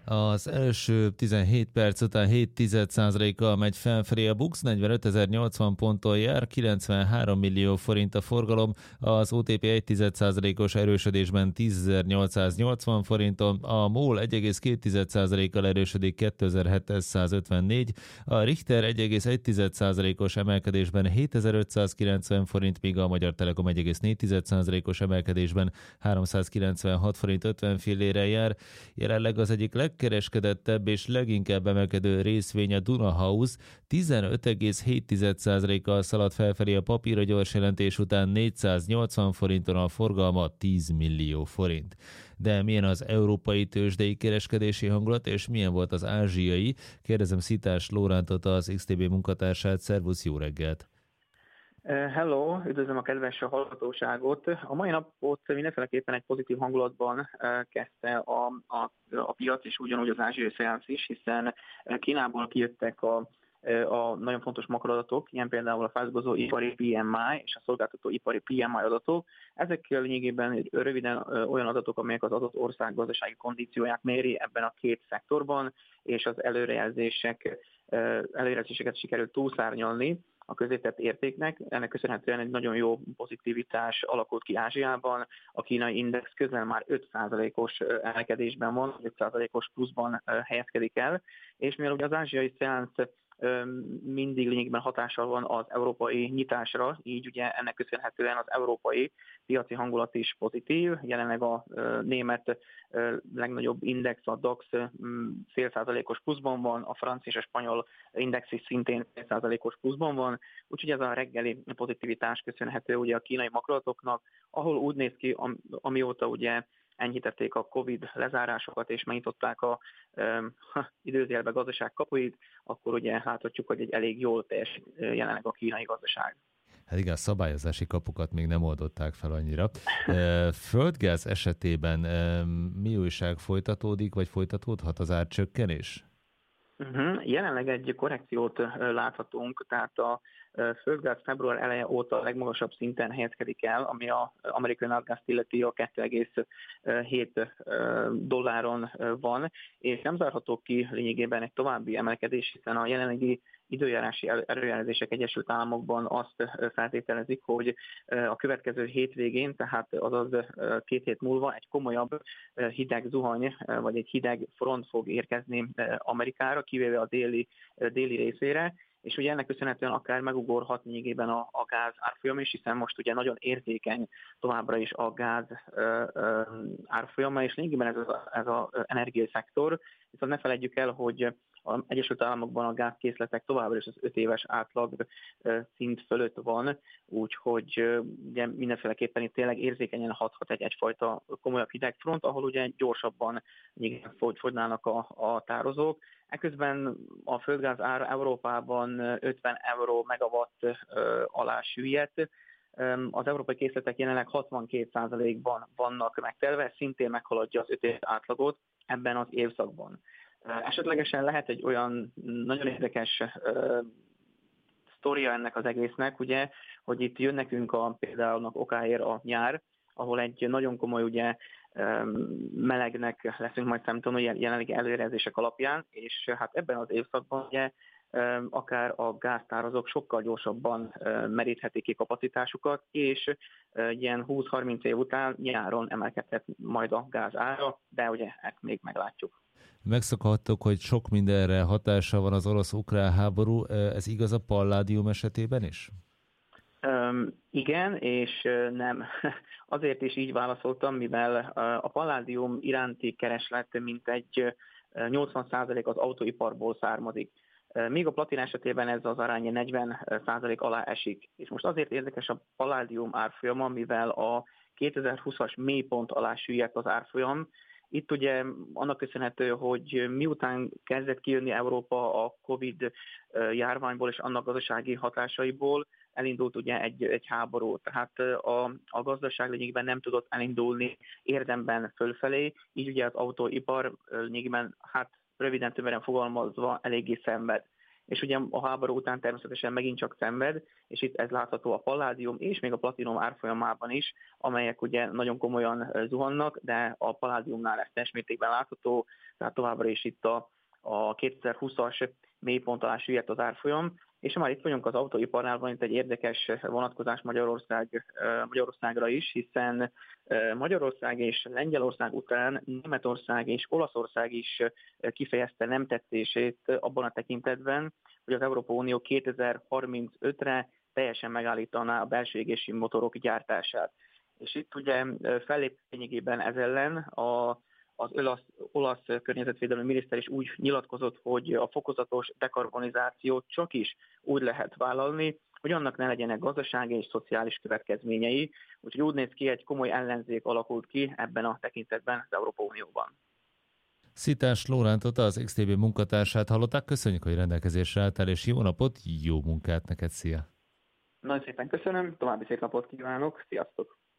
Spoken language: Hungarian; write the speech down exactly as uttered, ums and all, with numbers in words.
Az első tizenhét perc után hét tized százalékkal megy felfelé a BUX, negyvenötezer-nyolcvan ponton jár, kilencvenhárom millió forint a forgalom, az o té pé egy tized százalékos erősödésben tízezer-nyolcszáznyolcvan forinton, a MOL egy egész két tized százalékkal erősödik kétezer-hétszázötvennégy, a Richter egy egész egy tized százalékos emelkedésben hétezer-ötszázkilencven forint, míg a Magyar Telekom egy egész négy tized százalékos emelkedésben háromszázkilencvenhat forint ötven fillére jár. Jelenleg az egyik legkereskedettebb és leginkább emelkedő részvény a Duna House, tizenöt egész hét tized százalékkal szalad felfelé a papíra gyors jelentés után négyszáznyolcvan forinton, a forgalma tíz millió forint. De milyen az európai tőzsdei kereskedési hangulat, és milyen volt az ázsiai? Kérdezem Szitás Lórántot, az iksz té bé munkatársát. Szervusz, jó reggelt! Hello, üdvözlöm a kedves hallgatóságot. A mai napot mindenféleképpen egy pozitív hangulatban kezdte a, a, a piac, és ugyanúgy az ázsiai szeánsz is, hiszen Kínából kijöttek a, a nagyon fontos makroadatok, ilyen például a felzgazó ipari pé em i és a szolgáltató ipari pé em i adatok. Ezek lényegében röviden olyan adatok, amelyek az adott ország gazdasági kondícióját méri ebben a két szektorban, és az előrejelzések, előrejelzéseket sikerült túlszárnyalni a középtett értéknek. Ennek köszönhetően egy nagyon jó pozitivitás alakult ki Ázsiában. A kínai index közel már öt százalékos emelkedésben van, öt százalékos pluszban helyezkedik el, és mivel ugye az ázsiai szeánsz mindig lényegében hatással van az európai nyitásra, így ugye ennek köszönhetően az európai piaci hangulat is pozitív. Jelenleg a német legnagyobb index, a DAX fél százalékos pluszban van, a francia és a spanyol index is szintén fél százalékos pluszban van, úgyhogy ez a reggeli pozitivitás köszönhető ugye a kínai makroadatoknak, ahol úgy néz ki, amióta ugye enyhítették a Covid lezárásokat, és megnyitották a um, időzélbe gazdaság kapuit, akkor ugye láthatjuk, hogy egy elég jól teljesít jelenleg a kínai gazdaság. Hát igen, a szabályozási kapukat még nem oldották fel annyira. Földgáz esetében mi újság, folytatódik, vagy folytatódhat az árcsökkenés? Uh-huh. Jelenleg egy korrekciót láthatunk, tehát a földgáz február eleje óta a legmagasabb szinten helyezkedik el, ami az amerikai natgázt illeti a két egész hét dolláron van, és nem zárható ki lényegében egy további emelkedés, hiszen a jelenlegi időjárási előjelzések Egyesült Államokban azt feltételezik, hogy a következő hétvégén, tehát azaz két hét múlva egy komolyabb hideg zuhany, vagy egy hideg front fog érkezni Amerikára, kivéve a déli, déli részére, és ugye ennek köszönhetően akár megugorhat lényegében a, a gáz árfolyam is, hiszen most ugye nagyon érzékeny továbbra is a gáz ö, ö, árfolyama, és lényegében ez az ez a energiai szektor, viszont ne feledjük el, hogy az Egyesült Államokban a gázkészletek továbbra is az öt éves átlag szint fölött van, úgyhogy ugye mindenféleképpen itt tényleg érzékenyen hathat egy egyfajta komolyabb hidegfront, ahol ugye gyorsabban fogynának a, a tározók. Eközben a földgáz ára Európában ötven euró megawatt alá süllyedt. Az európai készletek jelenleg hatvankét százalékban vannak megtelve, szintén meghaladja az öt éves átlagot ebben az évszakban. Esetlegesen lehet egy olyan nagyon érdekes uh, sztoria ennek az egésznek, ugye, hogy itt jön nekünk a, például okáért a nyár, ahol egy nagyon komoly ugye, um, melegnek leszünk majd számítani jelenlegi előrejelzések alapján, és hát ebben az évszakban ugye, um, akár a gáztározók sokkal gyorsabban uh, meríthetik ki kapacitásukat, és uh, ilyen húsz-harminc év után nyáron emelkedhet majd a gáz ára, de ugye ezt még meglátjuk. Megszokhattok, hogy sok mindenre hatása van az orosz-ukrán háború. Ez igaz a palládium esetében is? Um, igen, és nem. Azért is így válaszoltam, mivel a palládium iránti kereslet mintegy nyolcvan százalék az autóiparból származik. Míg a platin esetében ez az arány negyven százalék alá esik. És most azért érdekes a palládium árfolyama, mivel a kétezer-húszas mélypont alá süllyedt az árfolyam. Itt ugye annak köszönhető, hogy miután kezdett kijönni Európa a Covid járványból és annak gazdasági hatásaiból, elindult ugye egy, egy háború. Tehát a, a gazdaság lényegében nem tudott elindulni érdemben fölfelé, így ugye az autóipar lényegében, hát röviden tömören fogalmazva eléggé szenved. és ugye a háború után természetesen megint csak szenved, és itt ez látható a palládium és még a platinum árfolyamában is, amelyek ugye nagyon komolyan zuhannak, de a palládiumnál ez teljes mértékben látható, tehát továbbra is itt a, a kétezer-húszas mélypont alá süllyedt az árfolyam, és már itt vagyunk az autóiparnál, van itt egy érdekes vonatkozás Magyarország, Magyarországra is, hiszen Magyarország és Lengyelország után Németország és Olaszország is kifejezte nem tetszését abban a tekintetben, hogy az Európai Unió kétezer-harmincötre teljesen megállítaná a belső égési motorok gyártását. És itt ugye fellép lényegében ez ellen a az olasz, olasz környezetvédelmi miniszter is úgy nyilatkozott, hogy a fokozatos dekarbonizációt csak is úgy lehet vállalni, hogy annak ne legyenek gazdasági és szociális következményei. Úgyhogy úgy néz ki, egy komoly ellenzék alakult ki ebben a tekintetben az Európai Unióban. Szitás Lórántot, az iksz té bé munkatársát hallották. Köszönjük, hogy rendelkezésre álltál, és jó napot, jó munkát neked, szia! Nagyon szépen köszönöm, további szép napot kívánok, sziasztok!